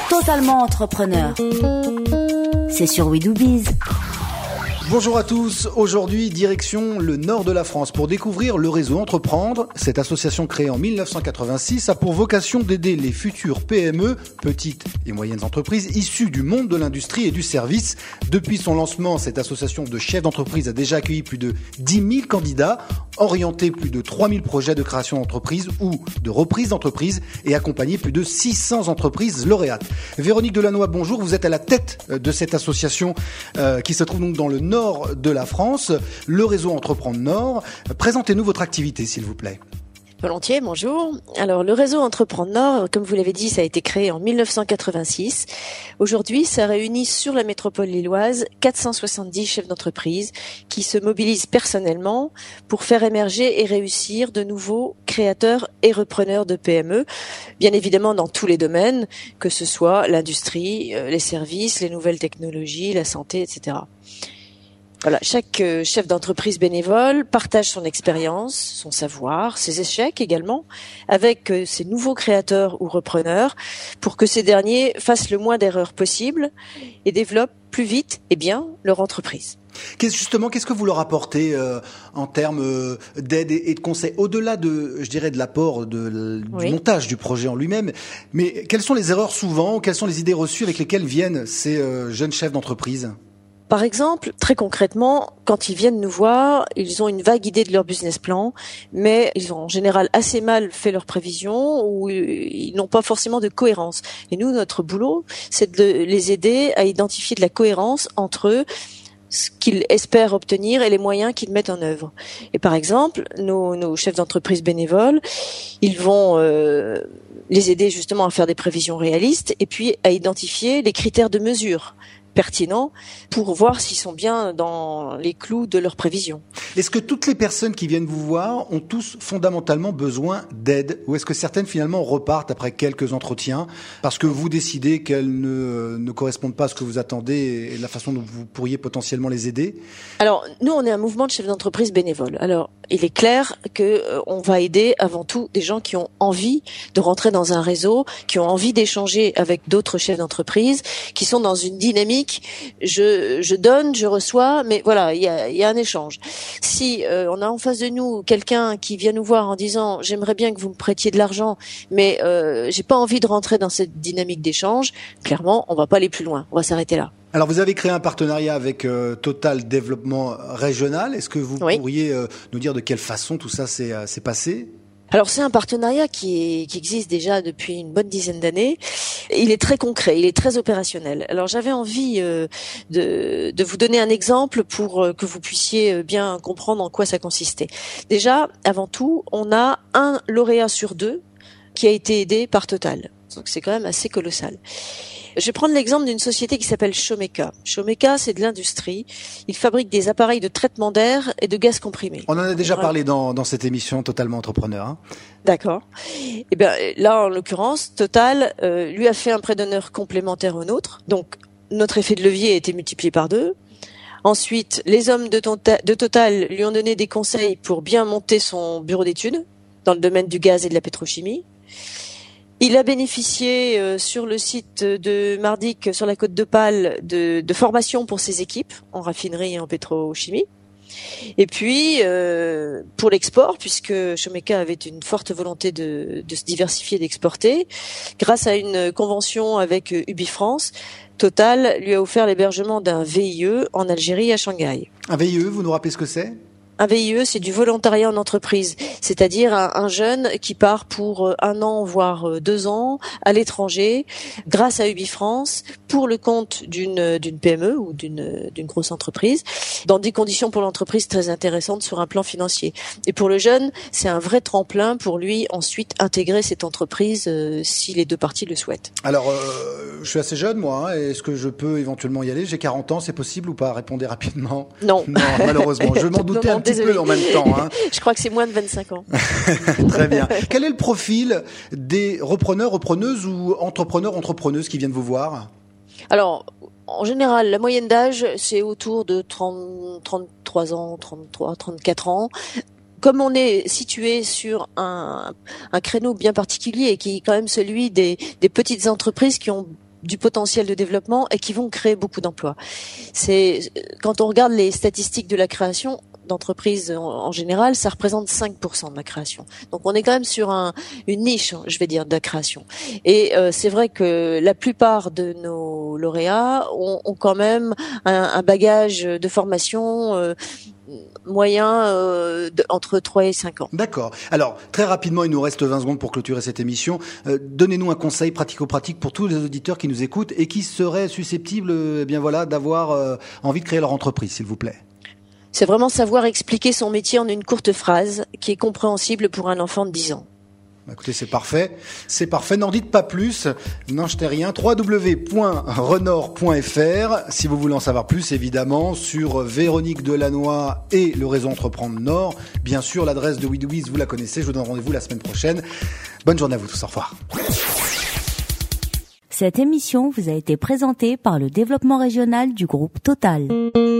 Totalement entrepreneur. C'est sur We Do Biz. Bonjour à tous, aujourd'hui direction le nord de la France pour découvrir le réseau Entreprendre. Cette association créée en 1986 a pour vocation d'aider les futures PME, petites et moyennes entreprises, issues du monde de l'industrie et du service. Depuis son lancement, cette association de chefs d'entreprise a déjà accueilli plus de 10 000 candidats, orienté plus de 3 000 projets de création d'entreprise ou de reprise d'entreprise et accompagné plus de 600 entreprises lauréates. Véronique Delannoy, bonjour, vous êtes à la tête de cette association qui se trouve donc dans le nord de la France, le réseau Entreprendre Nord. Présentez-nous votre activité, s'il vous plaît. Volontiers, bonjour. Alors, le réseau Entreprendre Nord, comme vous l'avez dit, ça a été créé en 1986. Aujourd'hui, ça réunit sur la métropole lilloise 470 chefs d'entreprise qui se mobilisent personnellement pour faire émerger et réussir de nouveaux créateurs et repreneurs de PME, bien évidemment dans tous les domaines, que ce soit l'industrie, les services, les nouvelles technologies, la santé, etc. Voilà, chaque chef d'entreprise bénévole partage son expérience, son savoir, ses échecs également, avec ces nouveaux créateurs ou repreneurs, pour que ces derniers fassent le moins d'erreurs possible et développent plus vite et bien leur entreprise. Qu'est-ce que vous leur apportez en termes d'aide et de conseils, au-delà de l'apport du montage du projet en lui-même, mais quelles sont les erreurs souvent, quelles sont les idées reçues avec lesquelles viennent ces jeunes chefs d'entreprise ? Par exemple, très concrètement, quand ils viennent nous voir, ils ont une vague idée de leur business plan, mais ils ont en général assez mal fait leurs prévisions ou ils n'ont pas forcément de cohérence. Et nous, notre boulot, c'est de les aider à identifier de la cohérence entre eux, ce qu'ils espèrent obtenir et les moyens qu'ils mettent en œuvre. Et par exemple, nos chefs d'entreprise bénévoles, ils vont les aider justement à faire des prévisions réalistes et puis à identifier les critères de mesure pertinents pour voir s'ils sont bien dans les clous de leurs prévisions. Est-ce que toutes les personnes qui viennent vous voir ont tous fondamentalement besoin d'aide, ou est-ce que certaines finalement repartent après quelques entretiens parce que vous décidez qu'elles ne correspondent pas à ce que vous attendez et la façon dont vous pourriez potentiellement les aider ? Alors, nous, on est un mouvement de chefs d'entreprise bénévoles. Alors, il est clair que on va aider avant tout des gens qui ont envie de rentrer dans un réseau, qui ont envie d'échanger avec d'autres chefs d'entreprise, qui sont dans une dynamique je donne, je reçois, mais voilà, il y a un échange. Si on a en face de nous quelqu'un qui vient nous voir en disant j'aimerais bien que vous me prêtiez de l'argent, mais j'ai pas envie de rentrer dans cette dynamique d'échange, clairement, on va pas aller plus loin, on va s'arrêter là. Alors vous avez créé un partenariat avec Total Développement Régional. Est-ce que vous pourriez nous dire de quelle façon tout ça s'est passé ? Alors c'est un partenariat qui existe déjà depuis une bonne dizaine d'années. Il est très concret, il est très opérationnel. Alors j'avais envie de vous donner un exemple pour que vous puissiez bien comprendre en quoi ça consistait. Déjà, avant tout, on a un lauréat sur 2 qui a été aidé par Total. Donc c'est quand même assez colossal. Je vais prendre l'exemple d'une société qui s'appelle Shomeka. Shomeka, c'est de l'industrie. Ils fabriquent des appareils de traitement d'air et de gaz comprimé. On en a déjà parlé dans cette émission Totalement Entrepreneur. Hein. D'accord. Et bien là, en l'occurrence, Total lui a fait un prêt d'honneur complémentaire au nôtre. Donc notre effet de levier a été multiplié par 2. Ensuite, les hommes de Total lui ont donné des conseils pour bien monter son bureau d'études dans le domaine du gaz et de la pétrochimie. Il a bénéficié sur le site de Mardic, sur la côte d'Opale, de formation pour ses équipes en raffinerie et en pétrochimie. Et puis, pour l'export, puisque Shomeka avait une forte volonté de se diversifier, d'exporter, grâce à une convention avec UbiFrance, Total lui a offert l'hébergement d'un VIE en Algérie, à Shanghai. Un VIE, vous nous rappelez ce que c'est ? Un VIE, c'est du volontariat en entreprise, c'est-à-dire un jeune qui part pour 1 an, voire 2 ans, à l'étranger, grâce à UbiFrance, pour le compte d'une PME ou d'une grosse entreprise, dans des conditions pour l'entreprise très intéressantes sur un plan financier. Et pour le jeune, c'est un vrai tremplin pour lui ensuite intégrer cette entreprise si les deux parties le souhaitent. Alors, je suis assez jeune, moi. Hein, est-ce que je peux éventuellement y aller ? J'ai 40 ans, c'est possible ou pas ? Répondez rapidement. Non. Non, malheureusement. Je m'en doutais un petit peu en même temps. Hein. Je crois que c'est moins de 25 ans. Très bien. Quel est le profil des repreneurs, repreneuses ou entrepreneurs, entrepreneuses qui viennent vous voir ? Alors, en général, la moyenne d'âge, c'est autour de 33 ans, 33, 34 ans. Comme on est situé sur un créneau bien particulier et qui est quand même celui des petites entreprises qui ont du potentiel de développement et qui vont créer beaucoup d'emplois. Quand on regarde les statistiques de la création d'entreprises en général, ça représente 5% de la création. Donc on est quand même sur une niche, je vais dire, de la création. Et c'est vrai que la plupart de nos lauréats ont quand même un bagage de formation moyen entre 3 et 5 ans. D'accord. Alors, très rapidement, il nous reste 20 secondes pour clôturer cette émission. Donnez-nous un conseil pratico-pratique pour tous les auditeurs qui nous écoutent et qui seraient susceptibles d'avoir envie de créer leur entreprise, s'il vous plaît. C'est vraiment savoir expliquer son métier en une courte phrase qui est compréhensible pour un enfant de 10 ans. Écoutez, c'est parfait. N'en dites pas plus. N'en jetez rien. www.renord.fr si vous voulez en savoir plus, évidemment, sur Véronique Delannoy et le réseau Entreprendre Nord. Bien sûr, l'adresse de WeDoWiz, vous la connaissez. Je vous donne rendez-vous la semaine prochaine. Bonne journée à vous tous. Au revoir. Cette émission vous a été présentée par le développement régional du groupe Total.